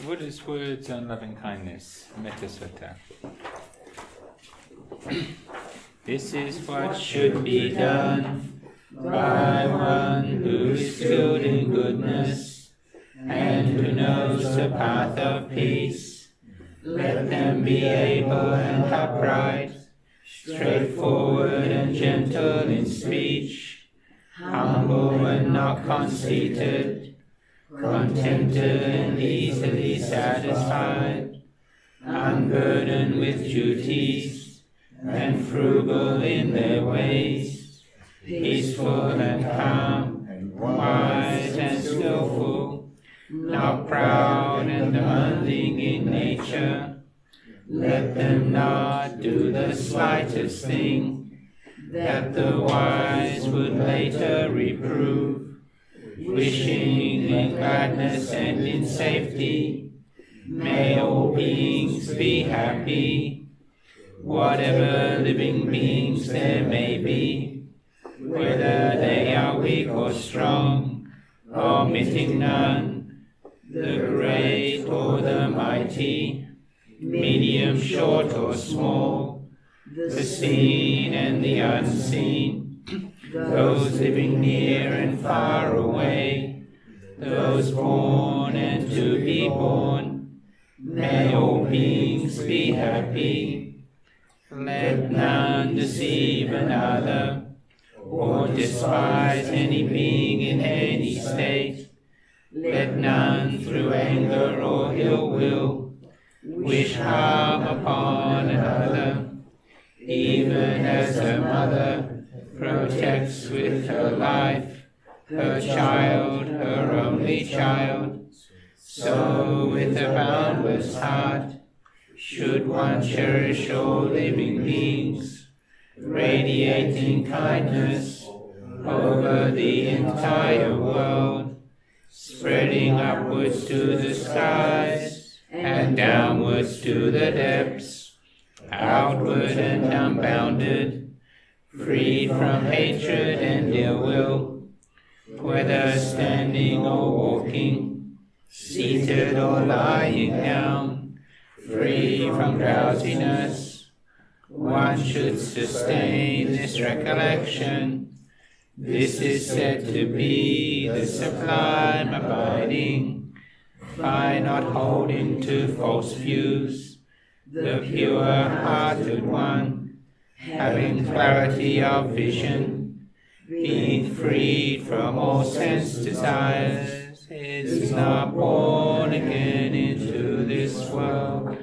Buddha's words on loving kindness, Metta Sutta. This is what should be done by one who is skilled in goodness and who knows the path of peace. Let them be able and upright, straightforward and gentle in speech, humble and not conceited, contented and easily satisfied, unburdened with duties, and frugal in their ways, peaceful and calm, wise and skillful, not proud and demanding in nature. Let them not do the slightest thing that the wise would later reprove, wishing in gladness and in safety. May all beings be happy, whatever living beings there may be, whether they are weak or strong, omitting none, the great or the mighty, medium, short or small, the seen and the unseen, those living near and far away, those born and to be born. May all beings be happy. Let none deceive another, or despise any being in any state. Let none through anger or ill will wish harm upon another, even as a mother protects with her life her child, her only child. So with a boundless heart should one cherish all living beings, radiating kindness over the entire world, spreading upwards to the skies and downwards to the depths, outward and unbounded, freed from hatred and ill will, whether standing or walking, seated or lying down, free from drowsiness. One should sustain this recollection. This is said to be the sublime abiding, by not holding to false views, the pure-hearted one, having clarity of vision, being freed from all sense desires, is not born again into this world.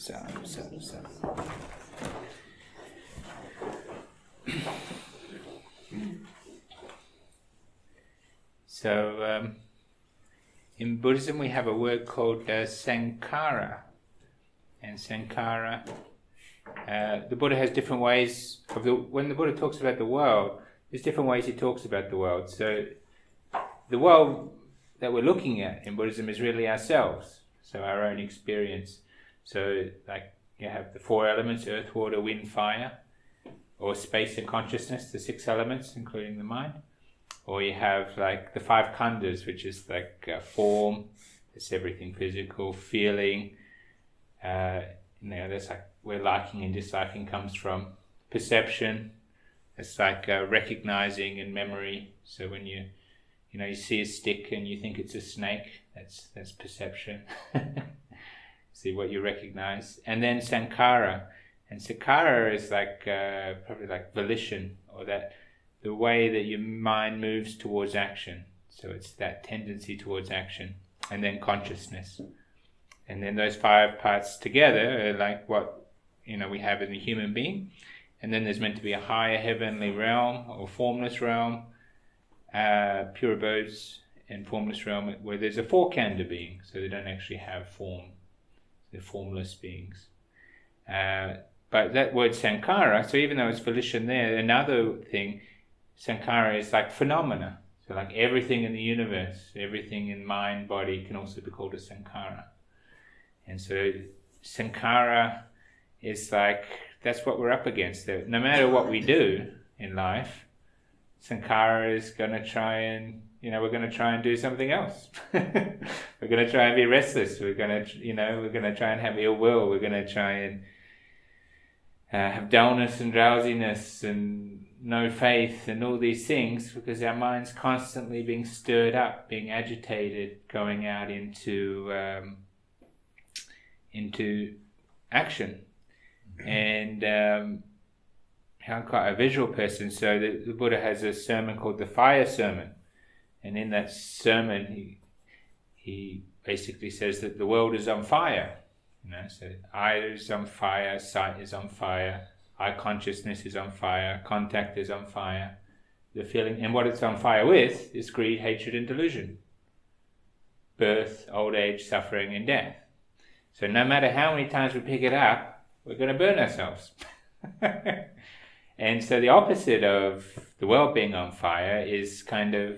So, in Buddhism we have a word called sankhara. And sankhara, the Buddha has different ways of when the Buddha talks about the world, there's different ways he talks about the world. So the world that we're looking at in Buddhism is really ourselves, so our own experience. So like you have the four elements, earth, water, wind, fire, or space and consciousness, the six elements including the mind. Or you have like the five khandhas, which is like form, it's everything physical, feeling, that's like where liking and disliking comes from. Perception, it's like recognizing and memory. So when you see a stick and you think it's a snake, that's perception. See what you recognize. And then sankhara. And sankhara is like probably like volition, or that the way that your mind moves towards action. So it's that tendency towards action. And then consciousness. And then those five parts together are like what we have in the human being. And then there's meant to be a higher heavenly realm or formless realm, pure abodes and formless realm, where there's a four-khandha being, so they don't actually have form. They're formless beings. But that word sankhara, so even though it's volition there, another thing, sankhara is like phenomena. So like everything in the universe, everything in mind, body can also be called a sankhara. And so sankhara is like, that's what we're up against. No matter what we do in life, sankhara is going to try and we're going to try and do something else. We're going to try and be restless. We're going to try and have ill will. We're going to try and have dullness and drowsiness and no faith and all these things, because our mind's constantly being stirred up, being agitated, going out into action. And I'm quite a visual person, so the Buddha has a sermon called the Fire Sermon, and in that sermon he basically says that the world is on fire. So eye is on fire, sight is on fire, eye consciousness is on fire, contact is on fire. The feeling, and what it's on fire with is greed, hatred, and delusion. Birth, old age, suffering, and death. So no matter how many times we pick it up, we're going to burn ourselves. And so the opposite of the world being on fire is kind of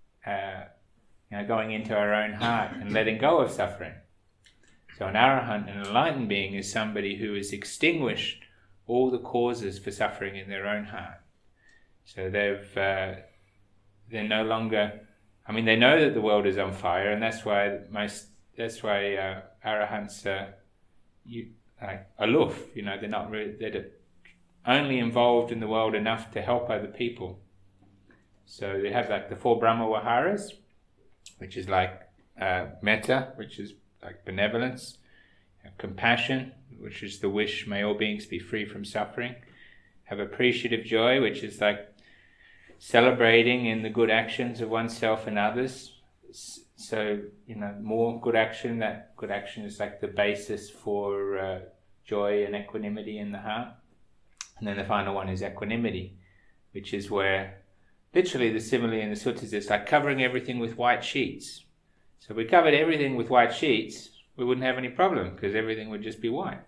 going into our own heart and letting go of suffering. So an arahant, an enlightened being, is somebody who has extinguished all the causes for suffering in their own heart. So they're no longer. They know that the world is on fire, and that's why arahants are aloof. They're not really. They're only involved in the world enough to help other people. So they have the 4 Brahma Viharas, which is metta, which is benevolence, compassion, which is the wish, may all beings be free from suffering. Have appreciative joy, which is celebrating in the good actions of oneself and others. So, more good action. That good action is the basis for joy and equanimity in the heart. And then the final one is equanimity, which is where, literally the simile in the suttas is covering everything with white sheets. So if we covered everything with white sheets, we wouldn't have any problem, because everything would just be white.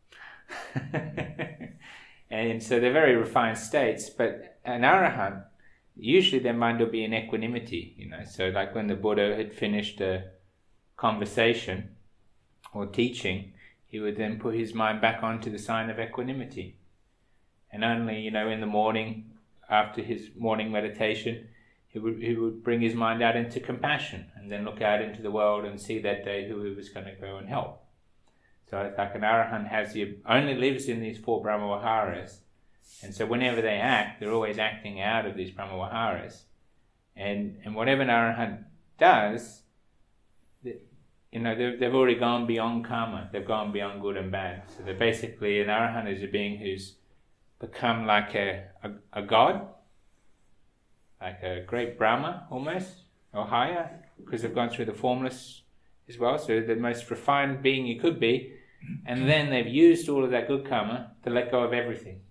And so they're very refined states, but an arahant, usually their mind will be in equanimity, So when the Buddha had finished a conversation or teaching, he would then put his mind back onto the sign of equanimity. And only, in the morning, after his morning meditation, he would bring his mind out into compassion, and then look out into the world and see that day who he was going to go and help. So it's an arahant only lives in these 4 Brahma Viharas, and so whenever they act, they're always acting out of these Brahma Viharas. And whatever an arahant does, they've already gone beyond karma. They've gone beyond good and bad. So they're basically, an arahant is a being who's become like a god, like a great Brahma almost, or higher, because they've gone through the formless as well. So the most refined being you could be, and then they've used all of that good karma to let go of everything.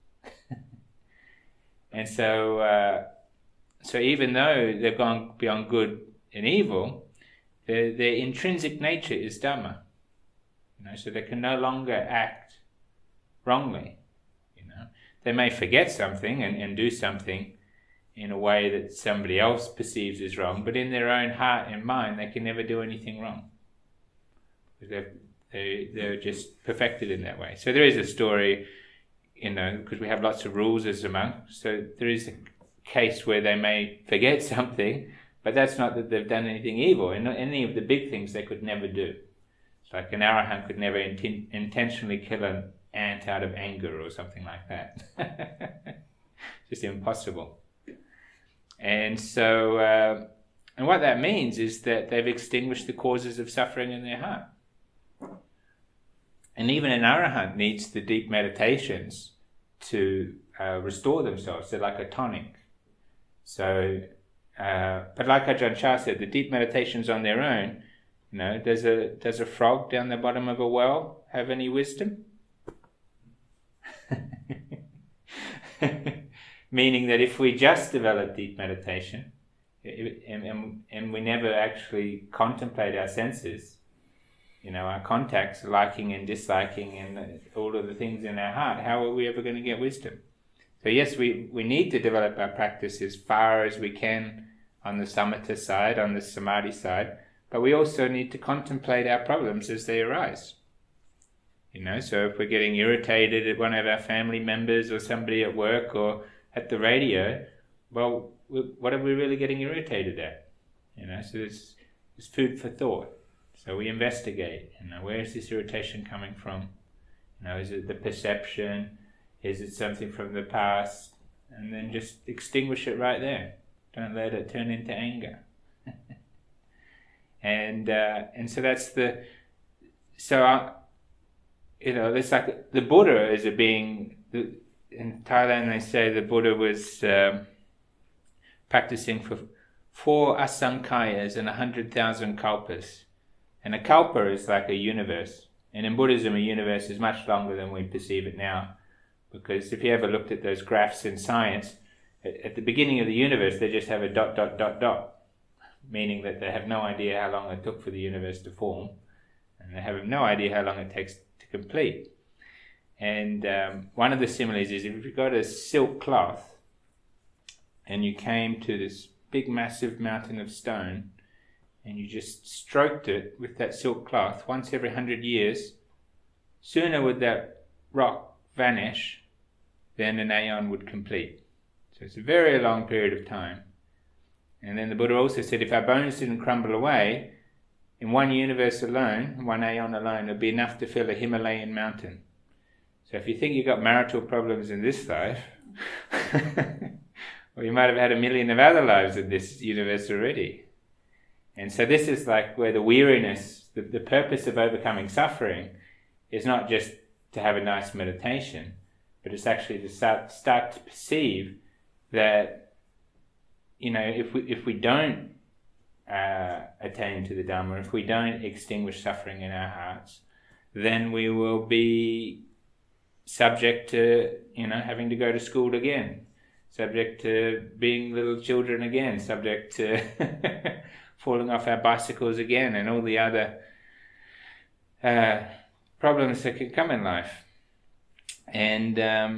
And so even though they've gone beyond good and evil, their intrinsic nature is Dhamma. So they can no longer act wrongly. They may forget something and do something in a way that somebody else perceives as wrong, but in their own heart and mind, they can never do anything wrong. They're just perfected in that way. So there is a story, because we have lots of rules as a monk, so there is a case where they may forget something, but that's not that they've done anything evil. And any of the big things they could never do. It's like an arahant could never intentionally kill an ant out of anger or something like that. Just impossible. And so, and what that means is that they've extinguished the causes of suffering in their heart. And even an arahant needs the deep meditations to restore themselves. They're like a tonic. So, but like Ajahn Chah said, the deep meditations on their own, does a frog down the bottom of a well have any wisdom? Meaning that if we just develop deep meditation and we never actually contemplate our senses, our contacts, liking and disliking and all of the things in our heart, how are we ever going to get wisdom? So yes, we need to develop our practice as far as we can on the samatha side, on the samadhi side, but we also need to contemplate our problems as they arise. So if we're getting irritated at one of our family members or somebody at work or at the radio, well, what are we really getting irritated at? So it's food for thought. So we investigate. Where is this irritation coming from? Is it the perception? Is it something from the past? And then just extinguish it right there. Don't let it turn into anger. And so that's it's like the Buddha is a being. In Thailand, they say the Buddha was practicing for 4 asankayas and 100,000 kalpas. And a kalpa is like a universe. And in Buddhism, a universe is much longer than we perceive it now. Because if you ever looked at those graphs in science, at the beginning of the universe, they just have a ... Meaning that they have no idea how long it took for the universe to form. And they have no idea how long it takes to complete. And one of the similes is if you got a silk cloth and you came to this big massive mountain of stone and you just stroked it with that silk cloth once every 100 years, sooner would that rock vanish than an aeon would complete. So it's a very long period of time. And then the Buddha also said if our bones didn't crumble away, in one universe alone, one aeon alone, it would be enough to fill a Himalayan mountain. So if you think you've got marital problems in this life, well, you might have had 1 million of other lives in this universe already. And so this is like where the weariness, the purpose of overcoming suffering is not just to have a nice meditation, but it's actually to start to perceive that, if we don't attain to the Dhamma, if we don't extinguish suffering in our hearts, then we will be subject to, having to go to school again, subject to being little children again, subject to falling off our bicycles again, and all the other problems that can come in life. And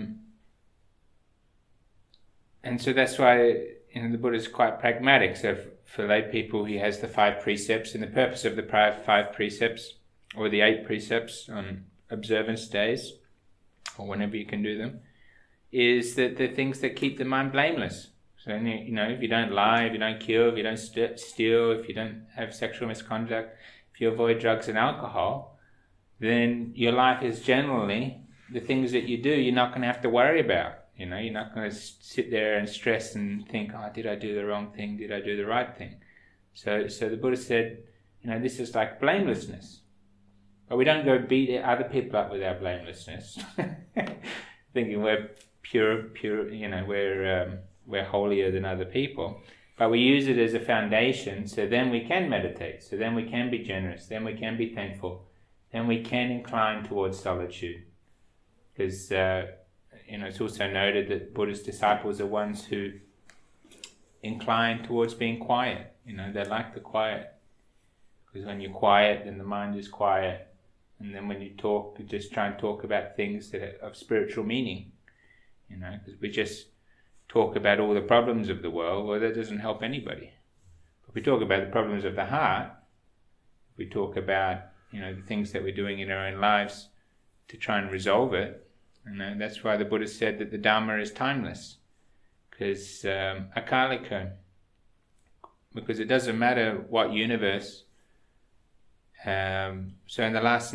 so that's why the Buddha is quite pragmatic. So for lay people, he has the 5 precepts, and the purpose of the 5 precepts, or the 8 precepts on observance days, or whenever you can do them, is that the things that keep the mind blameless. So, if you don't lie, if you don't kill, if you don't steal, if you don't have sexual misconduct, if you avoid drugs and alcohol, then your life is generally, the things that you do, you're not going to have to worry about. You're not going to sit there and stress and think, did I do the wrong thing? Did I do the right thing? So the Buddha said, this is like blamelessness. But we don't go beat other people up with our blamelessness, thinking we're pure, we're holier than other people. But we use it as a foundation, so then we can meditate, so then we can be generous, then we can be thankful, then we can incline towards solitude. Because, it's also noted that Buddha's disciples are ones who incline towards being quiet. They like the quiet. Because when you're quiet, then the mind is quiet. And then when you talk, you just try and talk about things that are of spiritual meaning. Because we just talk about all the problems of the world, well, that doesn't help anybody. But we talk about the problems of the heart. We talk about, the things that we're doing in our own lives to try and resolve it. And that's why the Buddha said that the Dhamma is timeless. Because akaliko. Because it doesn't matter what universe. So in the last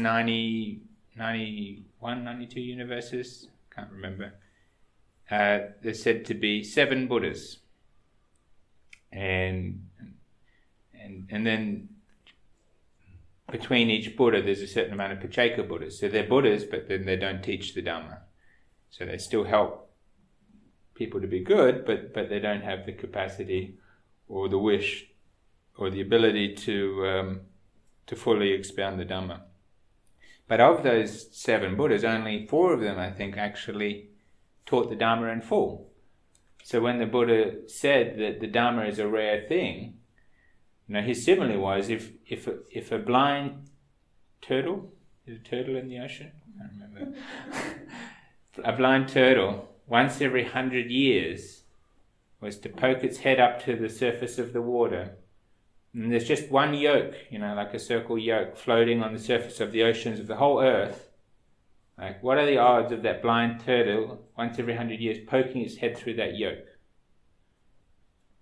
91, 92 universes, can't remember, there's said to be 7 Buddhas. And then between each Buddha there's a certain amount of Pacceka Buddhas. So they're Buddhas, but then they don't teach the Dhamma. So they still help people to be good, but they don't have the capacity or the wish or the ability to fully expound the Dhamma. But of those 7 Buddhas, only 4 of them, I think, actually taught the Dhamma in full. So when the Buddha said that the Dhamma is a rare thing, his simile was if a blind turtle, is a turtle in the ocean? I can't remember. A blind turtle, once every 100 years, was to poke its head up to the surface of the water. And there's just one yolk, like a circle yolk, floating on the surface of the oceans of the whole earth. Like, what are the odds of that blind turtle, once every 100 years, poking its head through that yolk?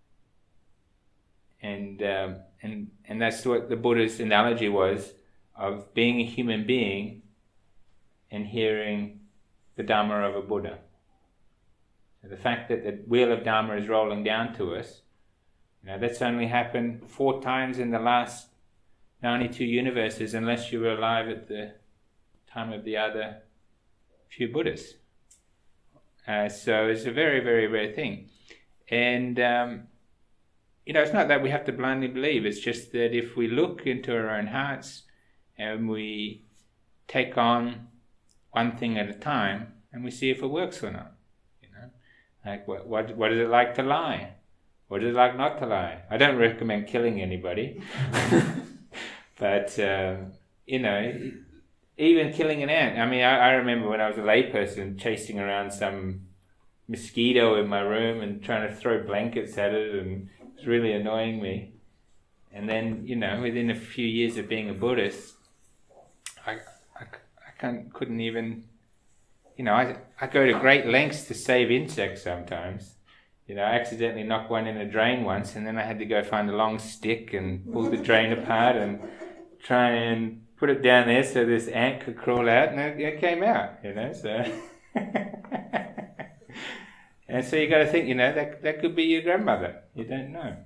and that's what the Buddha's analogy was of being a human being and hearing the Dharma of a Buddha. So the fact that the wheel of Dharma is rolling down to us, that's only happened 4 times in the last 92 universes, unless you were alive at the time of the other few Buddhas. So it's a very, very rare thing. And, it's not that we have to blindly believe, it's just that if we look into our own hearts and we take on one thing at a time and we see if it works or not. Like what is it like to lie? What is it like not to lie? I don't recommend killing anybody. But, even killing an ant. I mean, I remember when I was a layperson chasing around some mosquito in my room and trying to throw blankets at it, and it was really annoying me. And then, within a few years of being a Buddhist, I couldn't even, I go to great lengths to save insects sometimes. I accidentally knocked one in a drain once, and then I had to go find a long stick and pull the drain apart and try and put it down there so this ant could crawl out, and it came out, so. And so you got to think, that could be your grandmother. You don't know.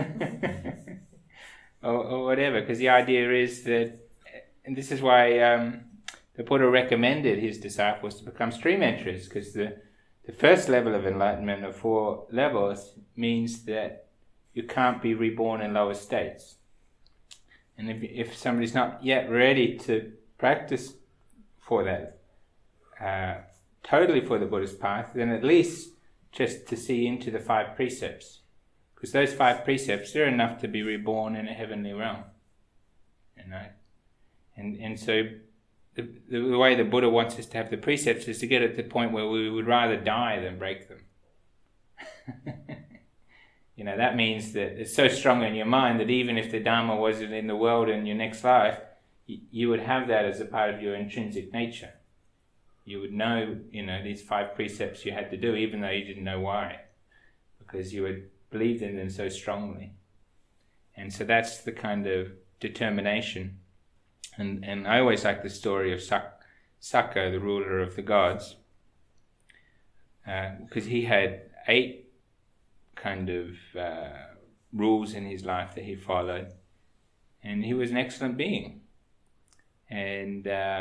or whatever, because the idea is that, and this is why the Buddha recommended his disciples to become stream enterers, because the first level of enlightenment of 4 levels means that you can't be reborn in lower states. And if somebody's not yet ready to practice for that, totally for the Buddhist path, then at least just to see into the 5 precepts. Because those 5 precepts are enough to be reborn in a heavenly realm. And so the way the Buddha wants us to have the precepts is to get at the point where we would rather die than break them. That means that it's so strong in your mind that even if the Dharma wasn't in the world in your next life, you would have that as a part of your intrinsic nature. You would know, these 5 precepts you had to do, even though you didn't know why, because you had believed in them so strongly. And so that's the kind of determination. And I always like the story of Sakka, the ruler of the gods, because he had 8 kind of rules in his life that he followed, and he was an excellent being. And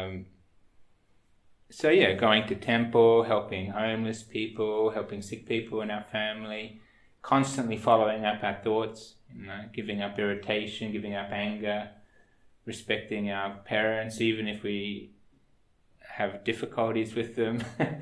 going to temple, helping homeless people, helping sick people in our family, constantly following up our thoughts, giving up irritation, giving up anger, respecting our parents even if we have difficulties with them,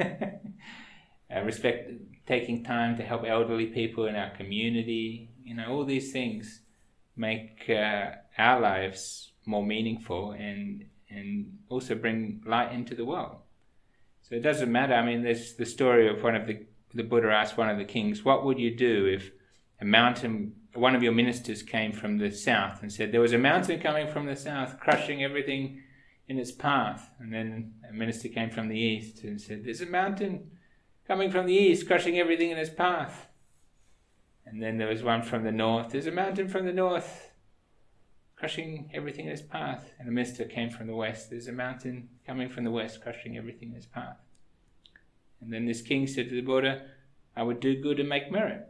taking time to help elderly people in our community. All these things make our lives more meaningful and also bring light into the world. So it doesn't matter. I mean, there's the story of the Buddha asked one of the kings, what would you do if one of your ministers came from the south and said, there was a mountain coming from the south, crushing everything in its path. And then a minister came from the east and said, there's a mountain coming from the east, crushing everything in its path. And then there was one from the north, there's a mountain from the north, crushing everything in its path. And a minister came from the west, there's a mountain coming from the west, crushing everything in its path. And then this king said to the Buddha, I would do good and make merit.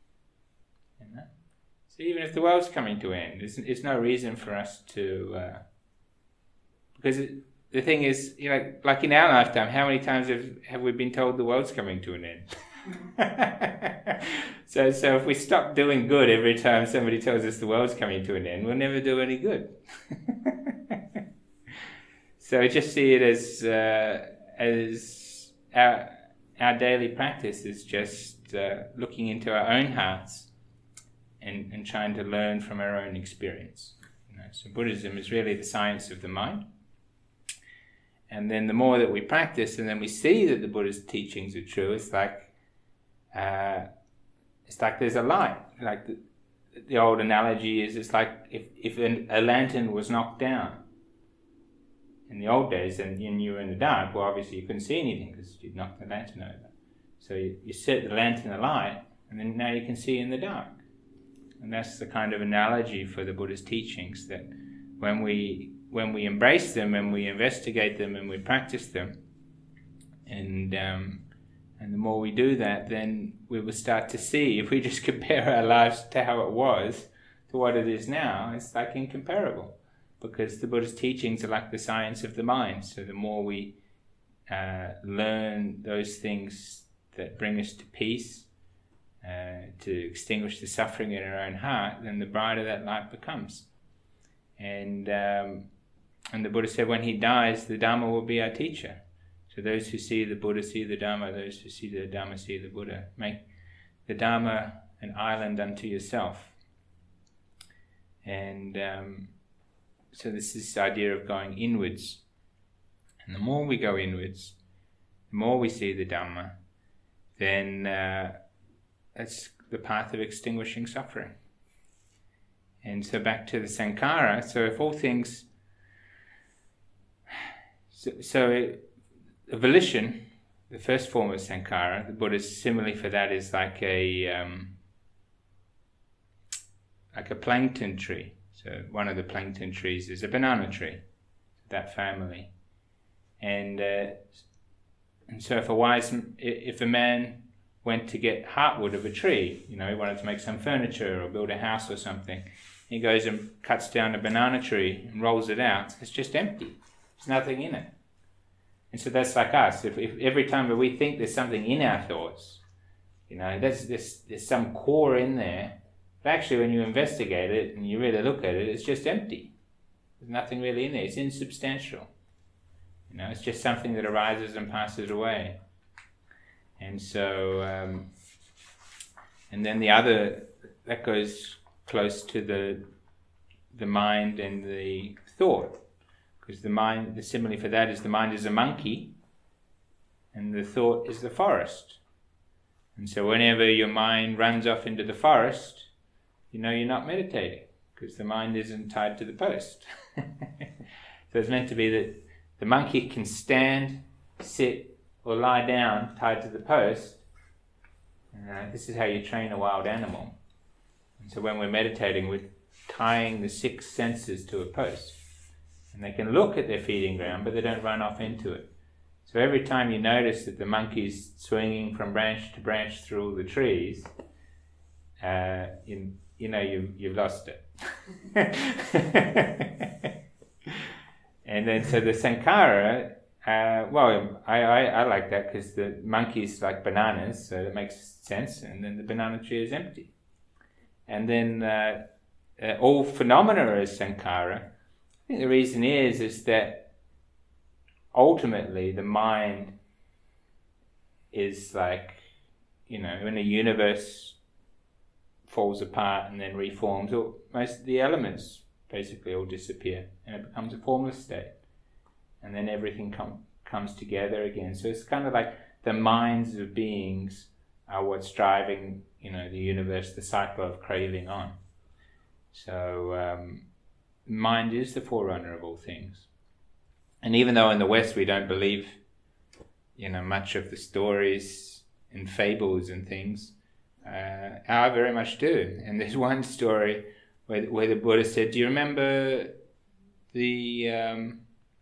So even if the world's coming to an end, it's no reason for us to... because the thing is, like in our lifetime, how many times have we been told the world's coming to an end? So if we stop doing good every time somebody tells us the world's coming to an end, we'll never do any good. So just see it as our daily practice is just looking into our own hearts and trying to learn from our own experience. So Buddhism is really the science of the mind. And then the more that we practice and then we see that the Buddha's teachings are true, it's like there's a light. Like the old analogy is, it's like if a lantern was knocked down in the old days and you were in the dark, well, obviously you couldn't see anything because you'd knocked the lantern over. So you set the lantern alight and then now you can see in the dark. And that's the kind of analogy for the Buddha's teachings, that when we embrace them and we investigate them and we practice them, and the more we do that, then we will start to see, if we just compare our lives to how it was to what it is now, it's like incomparable, because the Buddha's teachings are like the science of the mind. So the more we learn those things that bring us to peace, to extinguish the suffering in our own heart, then the brighter that light becomes. And the Buddha said when he dies, the Dhamma will be our teacher. So those who see the Buddha see the Dhamma, those who see the Dhamma see the Buddha. Make the Dhamma an island unto yourself. And so this is this idea of going inwards. And the more we go inwards, the more we see the Dhamma, then that's the path of extinguishing suffering. And so back to the Sankhara, so if all things... So volition, the first form of Sankhara, the Buddha's simile for that is like a plankton tree. So one of the plankton trees is a banana tree, that family. And so if a man went to get heartwood of a tree, he wanted to make some furniture or build a house or something, he goes and cuts down a banana tree and rolls it out, it's just empty. There's nothing in it. And so that's like us. If every time that we think there's something in our thoughts, there's some core in there, but actually when you investigate it and you really look at it, it's just empty. There's nothing really in there. It's insubstantial. It's just something that arises and passes away. And so, and then the other, that goes close to the mind and the thought. Because the mind, the simile for that is the mind is a monkey and the thought is the forest. And so whenever your mind runs off into the forest, you're not meditating, because the mind isn't tied to the post. So it's meant to be that the monkey can stand, sit, or lie down tied to the post. This is how you train a wild animal. And so when we're meditating, we're tying the 6 senses to a post. And they can look at their feeding ground, but they don't run off into it. So every time you notice that the monkey's swinging from branch to branch through all the trees, you've lost it. And then so the Sankhara, I like that because the monkey's like bananas, so that makes sense. And then the banana tree is empty. And then all phenomena is Sankhara. I think the reason is that ultimately the mind is like, when a universe falls apart and then reforms, most of the elements basically all disappear and it becomes a formless state. And then everything comes together again. So it's kind of like the minds of beings are what's driving, the universe, the cycle of craving on. So... mind is the forerunner of all things. And even though in the West we don't believe, much of the stories and fables and things, I very much do. And there's one story where the Buddha said, do you remember the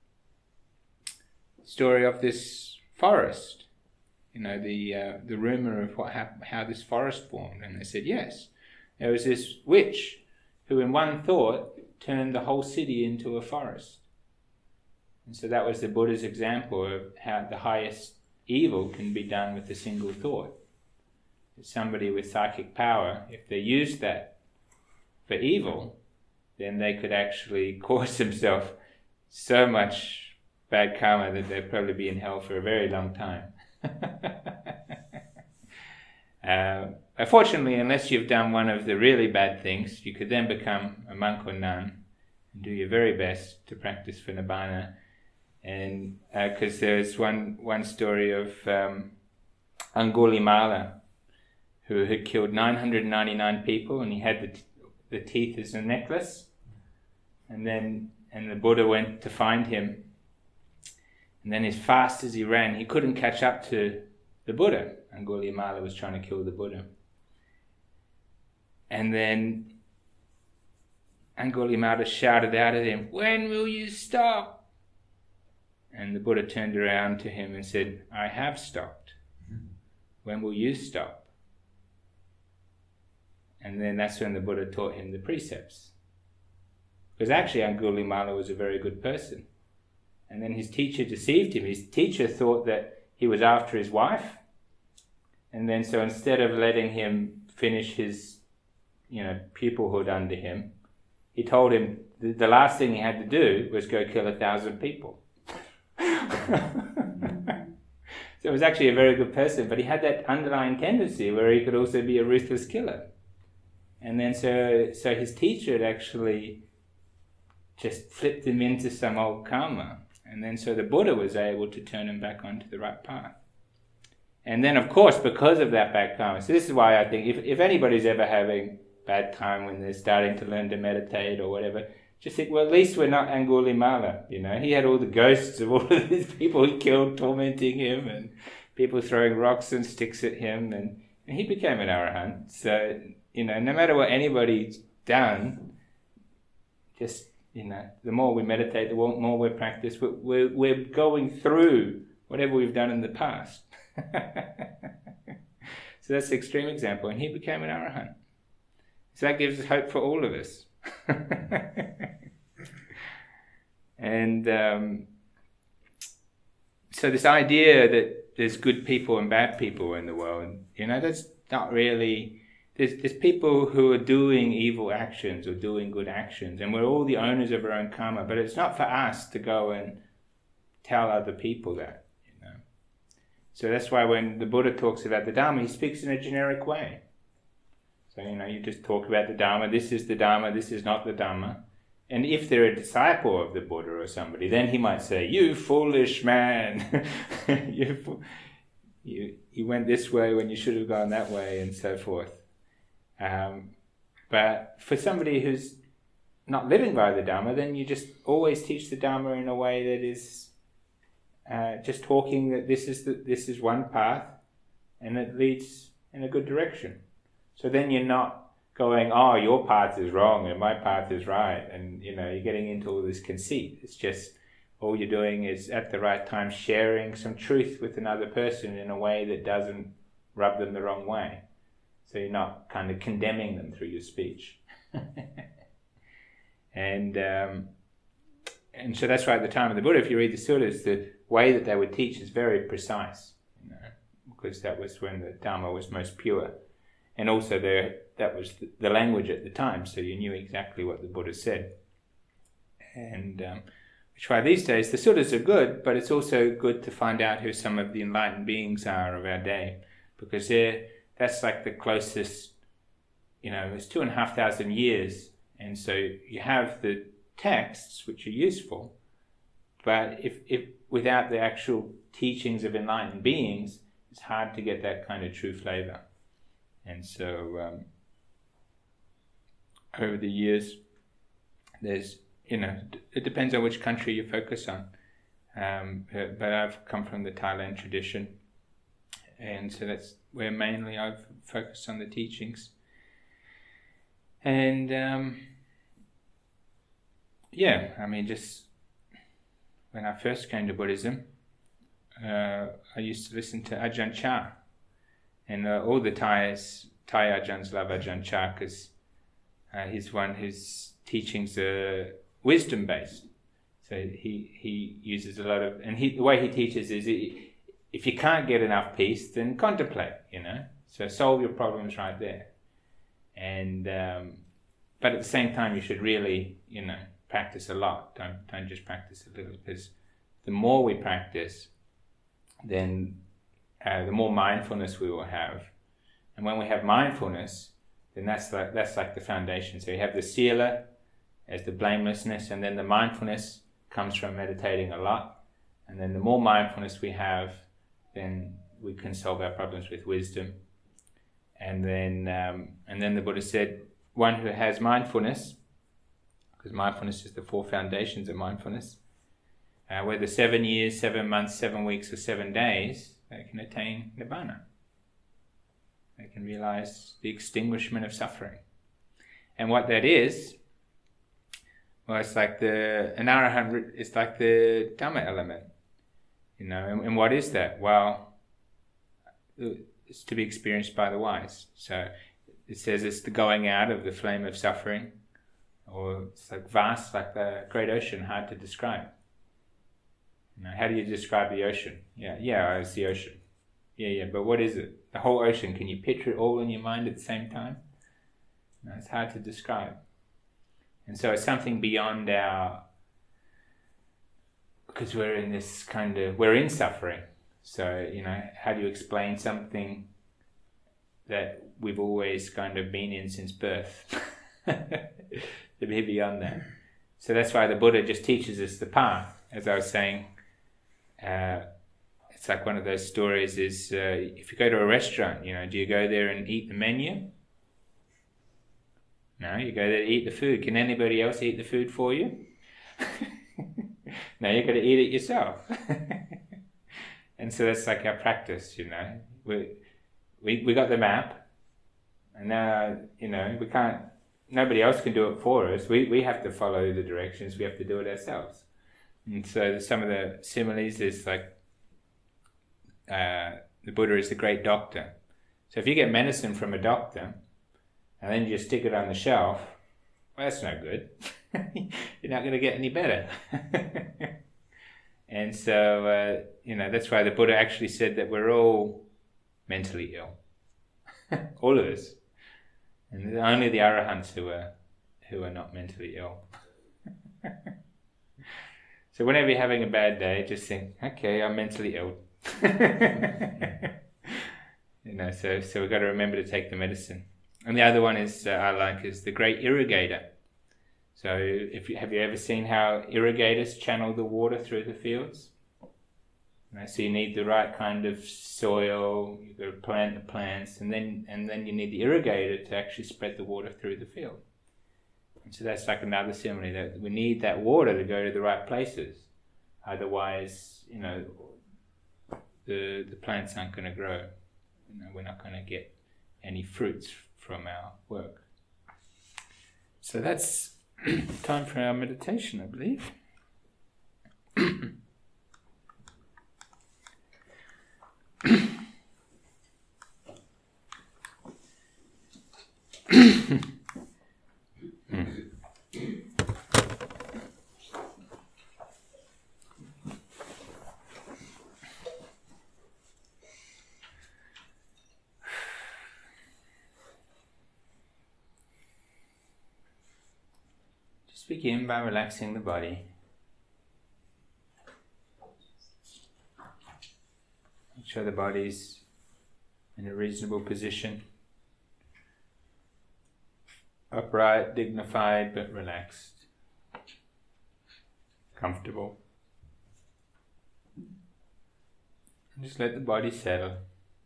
story of this forest? The rumor of how this forest formed. And they said, yes. There was this witch who in one thought turned the whole city into a forest. And so that was the Buddha's example of how the highest evil can be done with a single thought. Somebody with psychic power, if they used that for evil, then they could actually cause themselves so much bad karma that they'd probably be in hell for a very long time. Unfortunately, unless you've done one of the really bad things, you could then become a monk or nun and do your very best to practice for Nibbana. And because there's one story of Angulimala, who had killed 999 people, and he had the teeth as a necklace. And the Buddha went to find him. And then as fast as he ran, he couldn't catch up to the Buddha. Angulimala was trying to kill the Buddha. And then Angulimala shouted out at him, "When will you stop?" And the Buddha turned around to him and said, "I have stopped. When will you stop?" And then that's when the Buddha taught him the precepts. Because actually Angulimala was a very good person. And then his teacher deceived him. His teacher thought that he was after his wife. And then so instead of letting him finish his, pupilhood under him, he told him the last thing he had to do was go kill 1,000 people. So he was actually a very good person, but he had that underlying tendency where he could also be a ruthless killer. And then so his teacher had actually just flipped him into some old karma. And then so the Buddha was able to turn him back onto the right path. And then of course, because of that bad karma, so this is why I think if anybody's ever having bad time when they're starting to learn to meditate or whatever, just think, well, at least we're not Angulimala, He had all the ghosts of all of these people he killed tormenting him, and people throwing rocks and sticks at him, and he became an arahant. So, no matter what anybody's done, just, the more we meditate, the more we practice, we're going through whatever we've done in the past. So that's the extreme example, and he became an arahant. So that gives us hope for all of us. And so this idea that there's good people and bad people in the world, that's not really... There's people who are doing evil actions or doing good actions, and we're all the owners of our own karma, but it's not for us to go and tell other people that, So that's why when the Buddha talks about the Dharma, he speaks in a generic way. So, you just talk about the Dharma, this is the Dharma, this is not the Dharma. And if they're a disciple of the Buddha or somebody, then he might say, "You foolish man, you went this way when you should have gone that way," and so forth. But for somebody who's not living by the Dharma, then you just always teach the Dharma in a way that is just talking that this is one path, and it leads in a good direction. So then you're not going, "Oh, your path is wrong and my path is right," and you're getting into all this conceit. It's just all you're doing is at the right time sharing some truth with another person in a way that doesn't rub them the wrong way. So you're not kind of condemning them through your speech. And so that's why at the time of the Buddha, if you read the suttas, the way that they would teach is very precise, because that was when the Dharma was most pure. And also that was the language at the time, so you knew exactly what the Buddha said. And which why these days the suttas are good, but it's also good to find out who some of the enlightened beings are of our day, because that's like the closest, it's 2,500 years, and so you have the texts which are useful, but if without the actual teachings of enlightened beings, it's hard to get that kind of true flavor. And so over the years, there's, it depends on which country you focus on. But I've come from the Thailand tradition, and so that's where mainly I've focused on the teachings. And just when I first came to Buddhism, I used to listen to Ajahn Chah. And all the Thai Ajahns love Ajahn Chah because he's one whose teachings are wisdom-based. So he uses a lot of... And the way he teaches is, if you can't get enough peace, then contemplate, So solve your problems right there. And but at the same time, you should really, practice a lot. Don't just practice a little, because the more we practice, then the more mindfulness we will have. And when we have mindfulness, then that's like the foundation. So you have the sila as the blamelessness, and then the mindfulness comes from meditating a lot. And then the more mindfulness we have, then we can solve our problems with wisdom. And then the Buddha said, one who has mindfulness, because mindfulness is the 4 foundations of mindfulness, whether 7 years, 7 months, 7 weeks, or 7 days, they can attain nibbana. They can realize the extinguishment of suffering. And what that is, well, it's like an arahant, it's like the Dhamma element, and what is that? Well, it's to be experienced by the wise. So it says it's the going out of the flame of suffering, or it's like vast, like the great ocean, hard to describe. How do you describe the ocean? Yeah, it's the ocean. Yeah, but what is it? The whole ocean, can you picture it all in your mind at the same time? No, it's hard to describe. And so it's something beyond because we're in this we're in suffering. So, how do you explain something that we've always kind of been in since birth? To be beyond that. So that's why the Buddha just teaches us the path. As I was saying, it's like one of those stories is, if you go to a restaurant, do you go there and eat the menu? No, you go there to eat the food. Can anybody else eat the food for you? No, you've got to eat it yourself. And so that's like our practice, We got the map, and now, we can't, nobody else can do it for us. We have to follow the directions. We have to do it ourselves. And so some of the similes is like, the Buddha is the great doctor. So if you get medicine from a doctor, and then you just stick it on the shelf, well, that's no good. You're not going to get any better. And so, that's why the Buddha actually said that we're all mentally ill. All of us. And only the arahants who are not mentally ill. So whenever you're having a bad day, just think, okay, I'm mentally ill. So we've got to remember to take the medicine. And the other one is I like is the great irrigator. So have you ever seen how irrigators channel the water through the fields? So you need the right kind of soil, you've got to plant the plants, and then you need the irrigator to actually spread the water through the field. And so that's like another simile, that we need that water to go to the right places. Otherwise, the plants aren't going to grow. We're not going to get any fruits from our work. So that's time for our meditation, I believe. Just begin by relaxing the body. Make sure the body's in a reasonable position. Upright, dignified, but relaxed. Comfortable. And just let the body settle.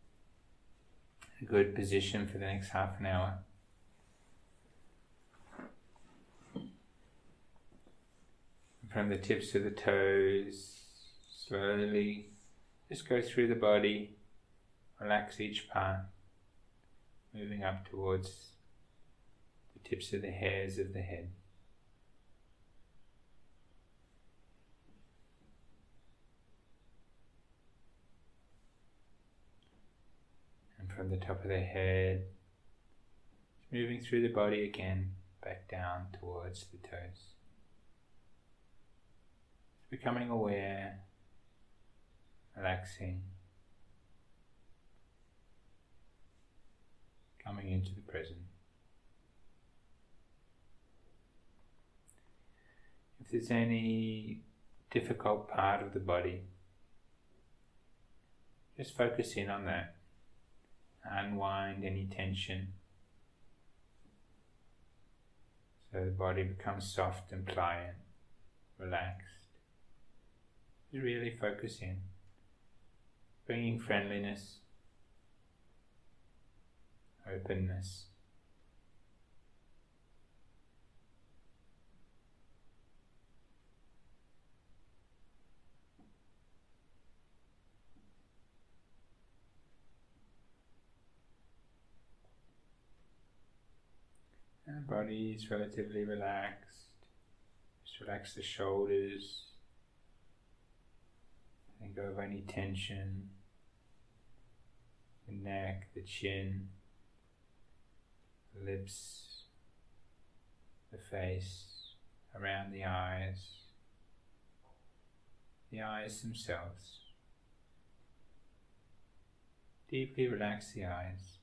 A good position for the next half an hour. From the tips of the toes, slowly just go through the body, relax each part, moving up towards the tips of the hairs of the head. And from the top of the head, moving through the body again, back down towards the toes. Becoming aware, relaxing, coming into the present. If there's any difficult part of the body, just focus in on that. Unwind any tension, so the body becomes soft and pliant, relaxed. You really focus in, bringing friendliness, openness. And body is relatively relaxed. Just relax the shoulders. Let go of any tension. The neck, the chin, the lips, the face, around the eyes themselves. Deeply relax the eyes.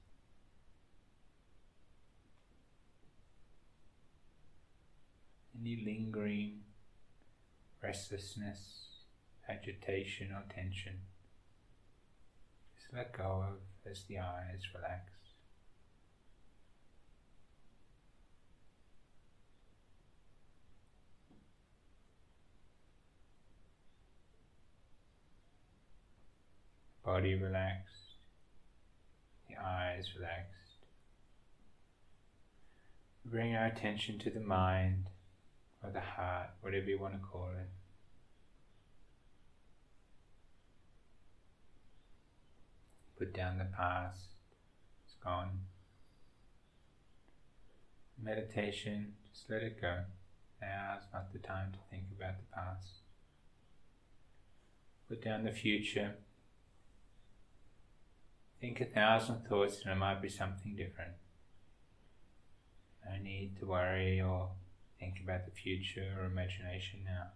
Any lingering restlessness, agitation or tension, just let go of as the eyes relax. Body relaxed, the eyes relaxed. Bring our attention to the mind or the heart, whatever you want to call it. Put down the past, it's gone. Meditation, just let it go. Now is not the time to think about the past. Put down the future. Think 1,000 thoughts and it might be something different. No need to worry or think about the future or imagination now.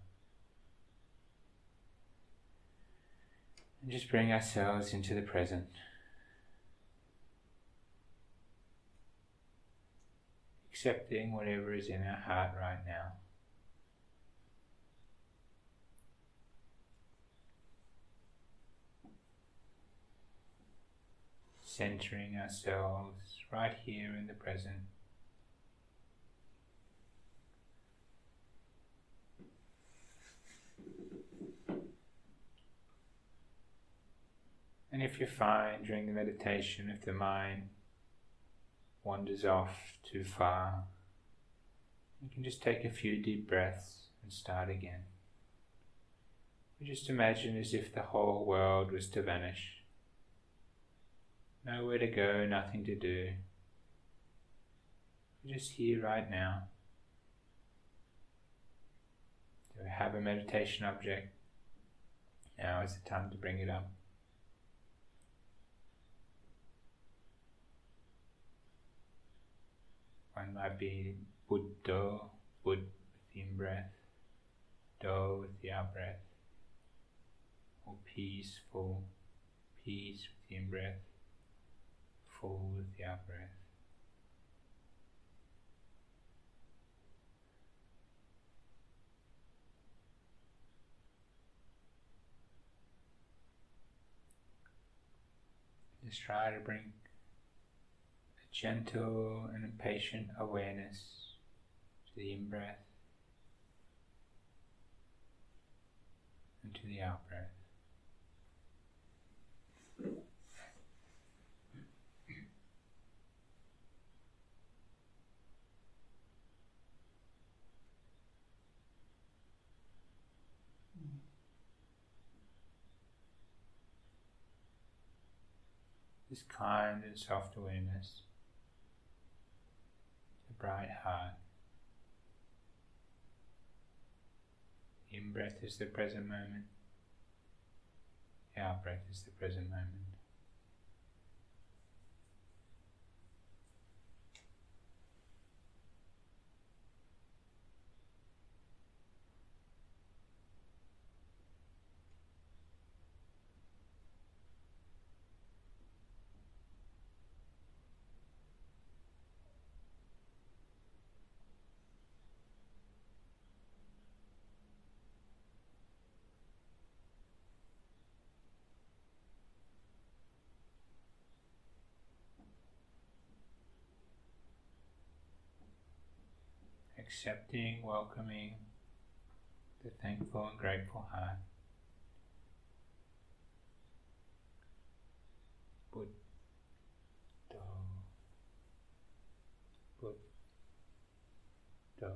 And just bring ourselves into the present. Accepting whatever is in our heart right now. Centering ourselves right here in the present. And if you find during the meditation, if the mind wanders off too far, you can just take a few deep breaths and start again. Just imagine as if the whole world was to vanish. Nowhere to go, nothing to do. You're just here right now. Do we have a meditation object? Now is the time to bring it up. One might be Buddha, Bud with the in-breath, Do with the out-breath, or peaceful, peace with the in-breath, full with the out-breath. Just try to bring a gentle and a patient awareness to the in-breath and to the out-breath. This kind and soft awareness, the bright heart. The in-breath is the present moment, the out-breath is the present moment. Accepting, welcoming the thankful and grateful heart. Buddha, Buddha.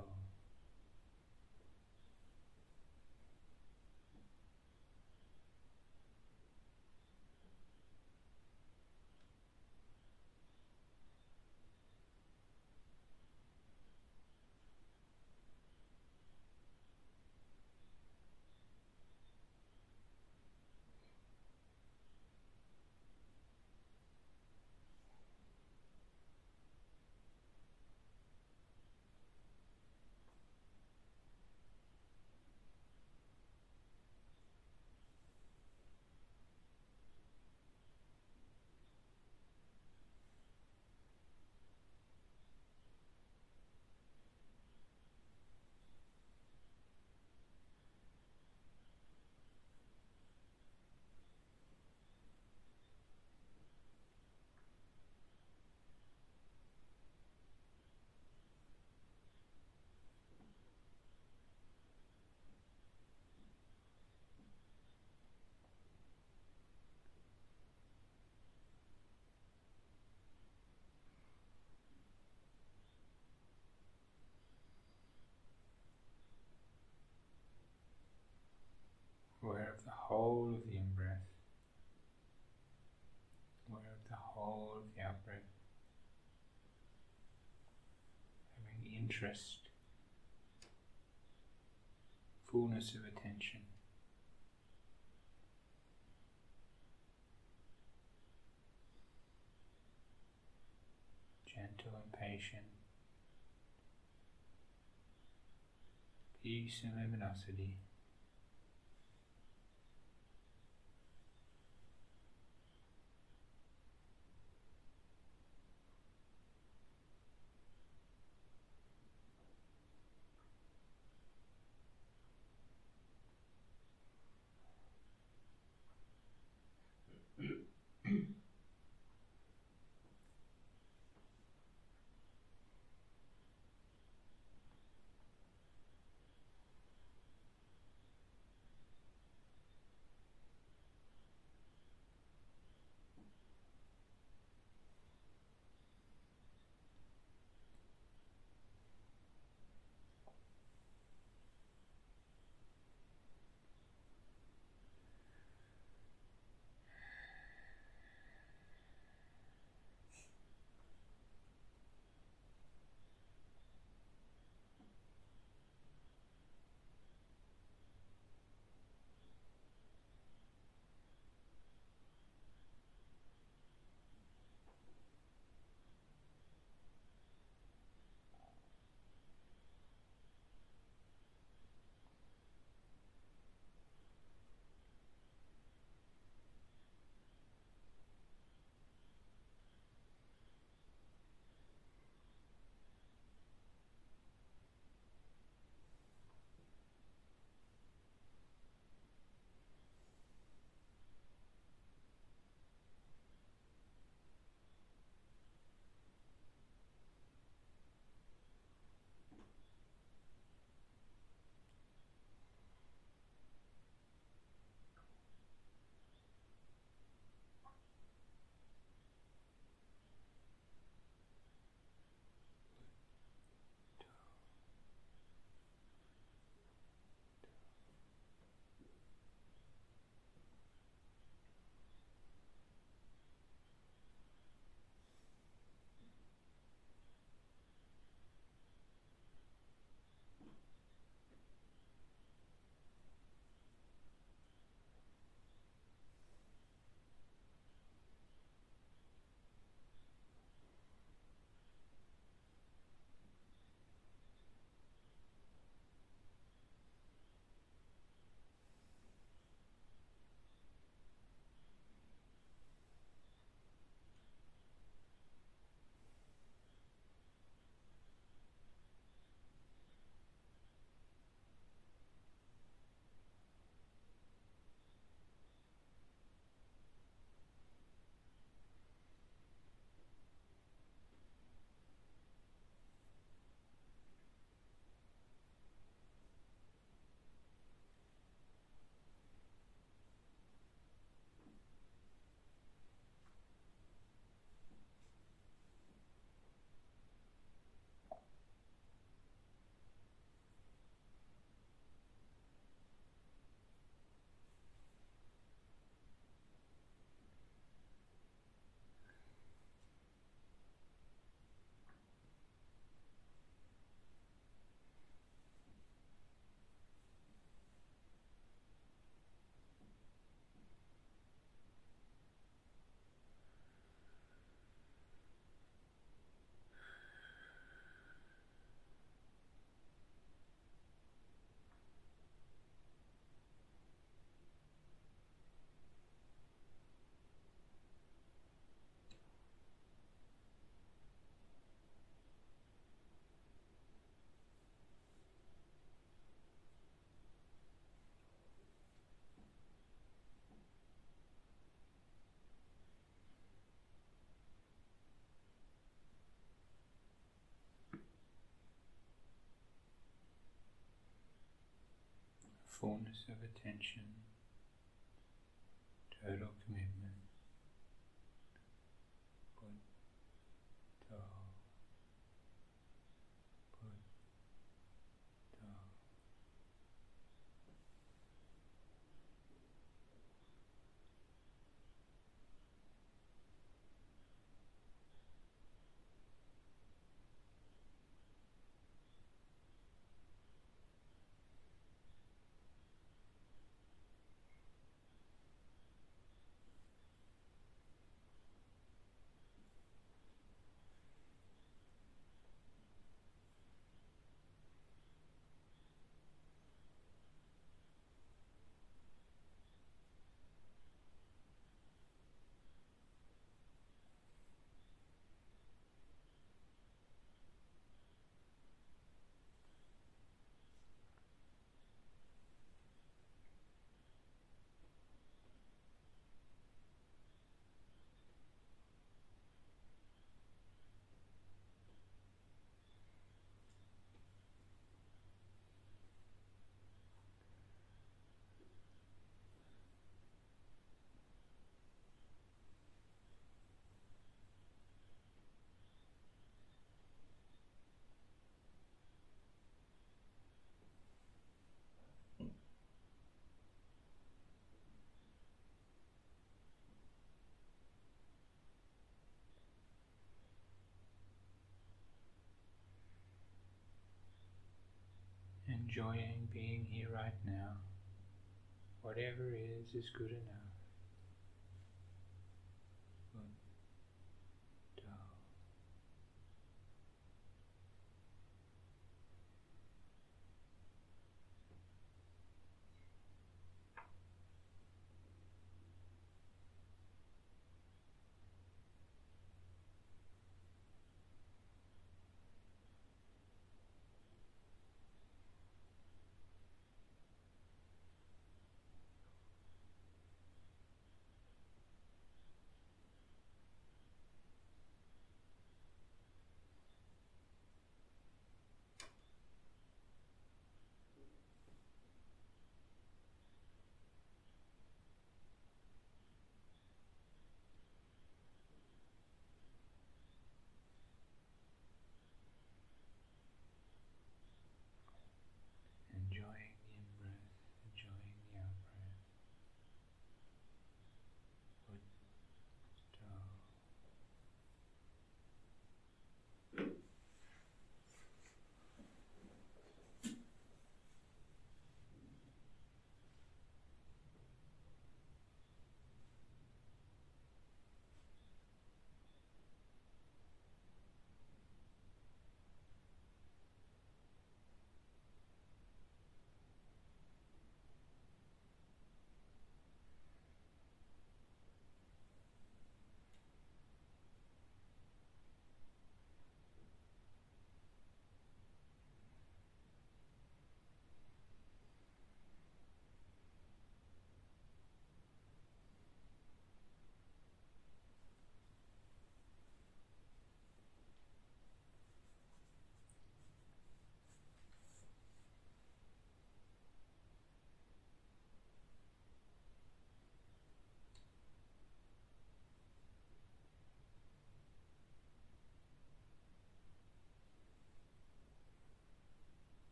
whole of the in-breath, aware of the whole of the out-breath, having interest, fullness of attention. Gentle and patient, peace and luminosity. Fullness of attention, total commitment. Buddha, Buddha. enjoying being here right now. Whatever is good enough.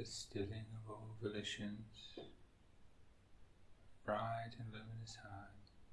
the stilling of all volitions, bright and luminous heart.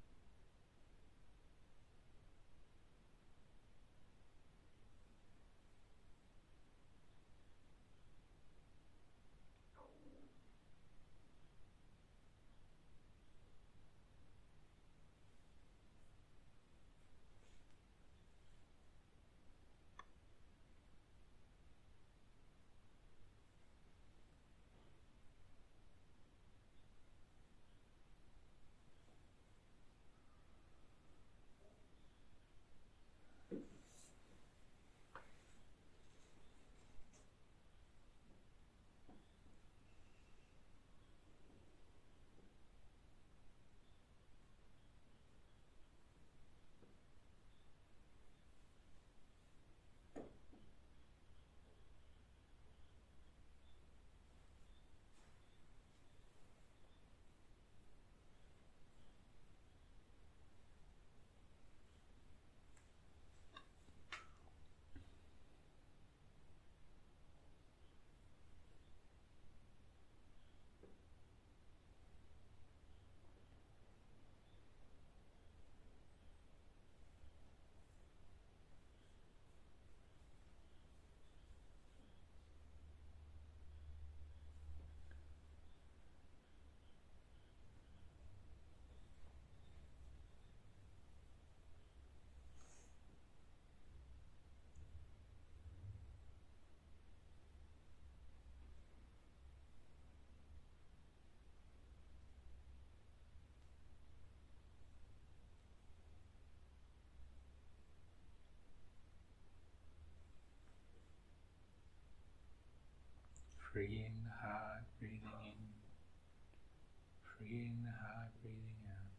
Freeing the heart, breathing in, freeing the heart, breathing out.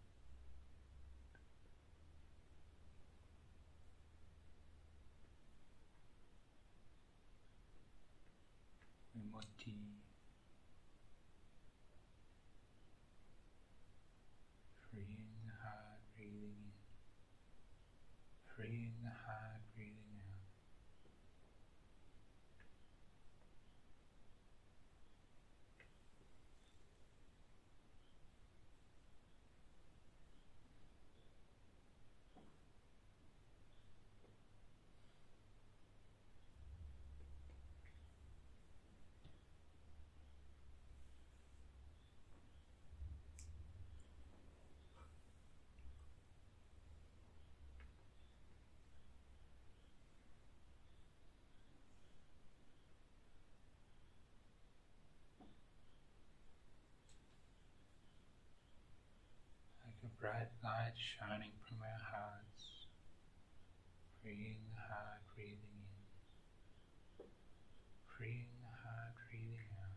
Vimoti, freeing the heart, breathing in, freeing the heart, breathing out. Like a bright light shining from our hearts, freeing the heart, breathing in, freeing the heart, breathing out.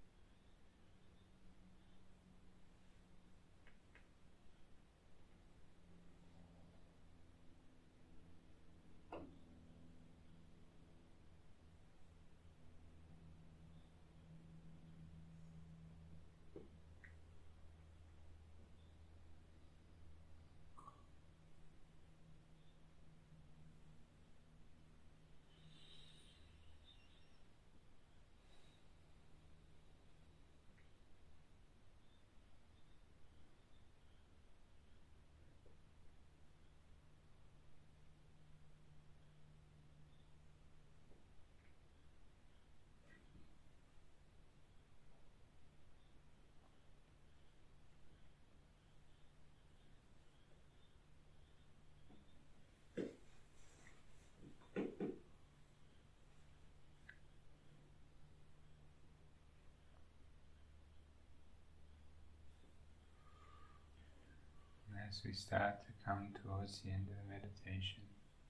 As we start to come towards the end of the meditation,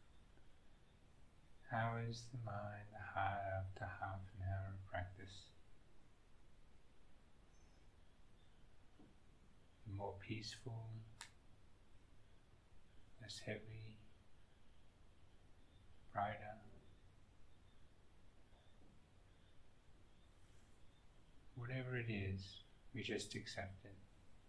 how is the mind, the heart after half an hour of practice? More peaceful, less heavy, brighter? Whatever it is, we just accept it.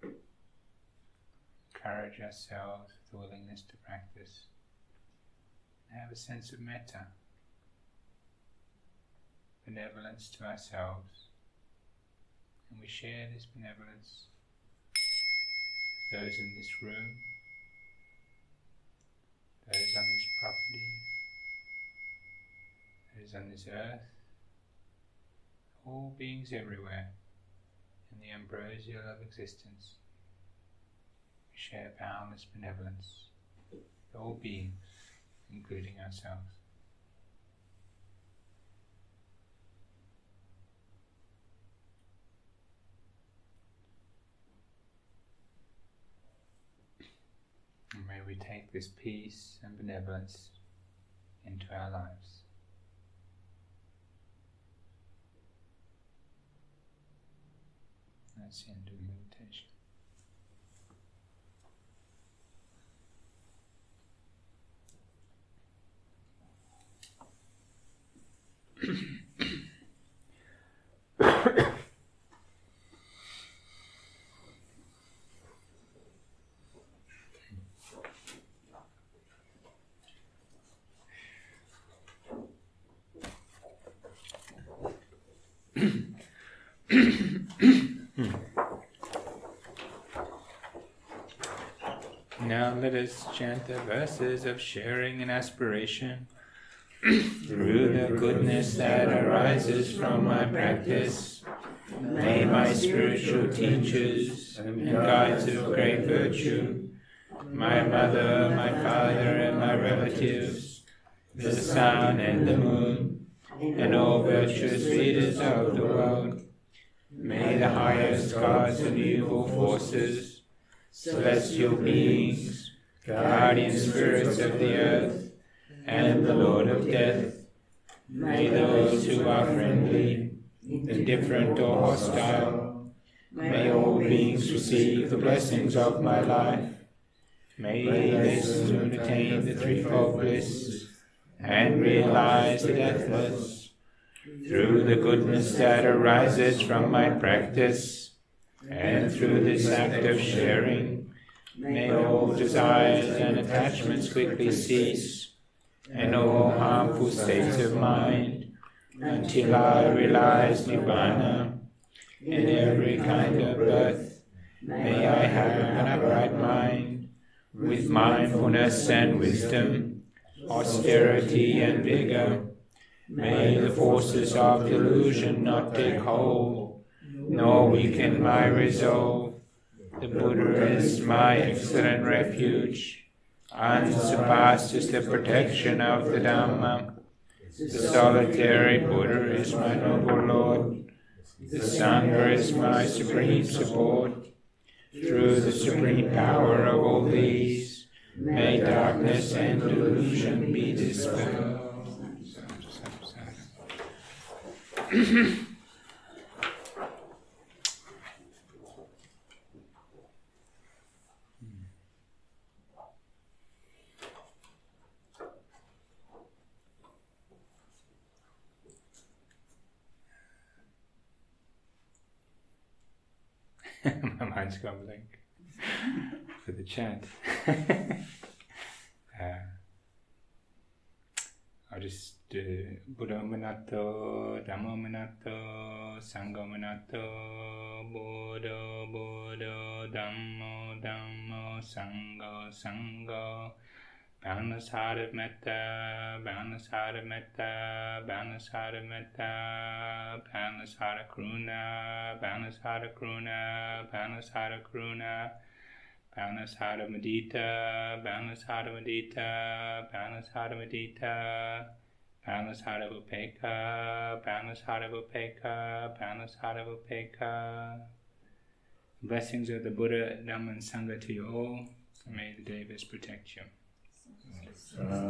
Encourage ourselves with the willingness to practice. Have a sense of metta, benevolence to ourselves, And we share this benevolence with those in this room, those on this property, those on this earth, all beings everywhere in the ambrosial of existence. We share boundless benevolence with all beings, including ourselves. And may we take this peace and benevolence into our lives. That's the end of the meditation. Now let us chant the verses of sharing and aspiration through the goodness that arises from my practice. May my spiritual teachers and guides of great virtue, my mother, my father, and my relatives, the sun and the moon, and all virtuous leaders of the world, may the highest gods and evil forces, celestial beings, guardian spirits of the earth, and the Lord of death, may those who are friendly, indifferent or hostile, may all beings receive the blessings of my life, may they soon attain the threefold bliss, and realize the deathless, through the goodness that arises from my practice, and through this act of sharing, may all desires and attachments quickly cease, and all harmful states of mind, until I realize Nibbana. In every kind of birth, may I have an upright mind, with mindfulness and wisdom, austerity and vigor. May the forces of delusion not take hold, nor weaken my resolve. The Buddha is my excellent refuge. Unsurpassed is the protection of the Dhamma. The solitary Buddha is my noble Lord. The Sangha is my supreme support. Through the supreme power of all these, may darkness and delusion be dispelled. My mind's gone blank for the chant. I'll just do Buddha Manato, Dhamma Manato, Sangha Manato, Buddha, Buddha, Dhamma, Dhamma, Sangha, Sangha. Boundless heart of metta, boundless heart of metta, boundless heart of metta, boundless heart of karuna, boundless heart of karuna, boundless heart of karuna, boundless heart of mudita, boundless heart of mudita, boundless heart of mudita, boundless heart of upekkha, boundless heart of upekkha, boundless heart of upekkha. Blessings of the Buddha, Dhamma and Sangha to you all. May the Devas protect you.